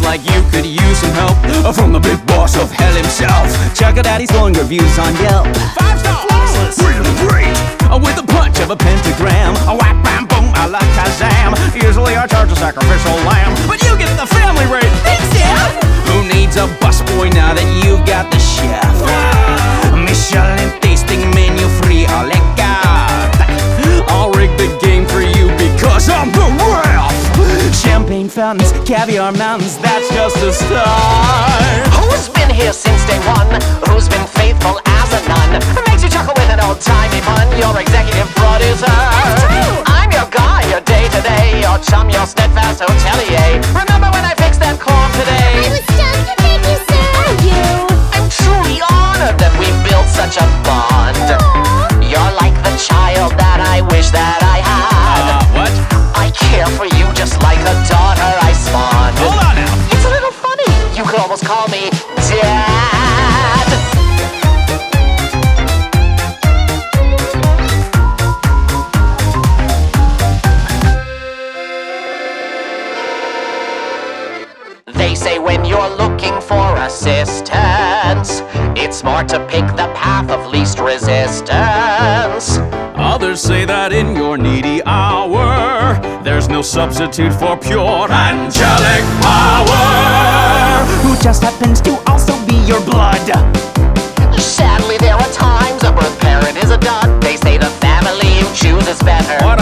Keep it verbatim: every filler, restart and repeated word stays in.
like you could use some help from the big boss of hell himself. Check out Daddy's glowing reviews on Yelp. Five star, flawless, really great, with the punch of a pentagram. A whack, bam, boom, a la Kazam. Usually I charge a sacrificial lamb, but you get the family rate. Thanks, Dad. Who needs a busboy now that you've got the chef? Michelin tasting menu free, a la carte. I'll rig the game for you because I'm the ref. Champagne fountains, caviar mountains, that's just a start. Who's been here since day one? Who's been faithful as a nun? Makes you chuckle with an old-timey pun. Your executive producer. That's true. I'm your guy, your day-to-day, your chum, your steadfast hotelier. Remember when I fixed that corn today? I was just to thank you, sir. Thank you. I'm truly honored that we built such a bond. Aww. You're like the child that I wish that I had. Uh, what? I care for you just like a daughter I spawned. Hold on now. It's a little funny. You could almost call me Dad. They say when you're looking for assistance, it's smart to pick the path of least resistance. Others say that in your needy hour, there's no substitute for pure angelic power, who just happens to also be your blood. Sadly, there are times a birth parent is a dud. They say the family you choose is better. What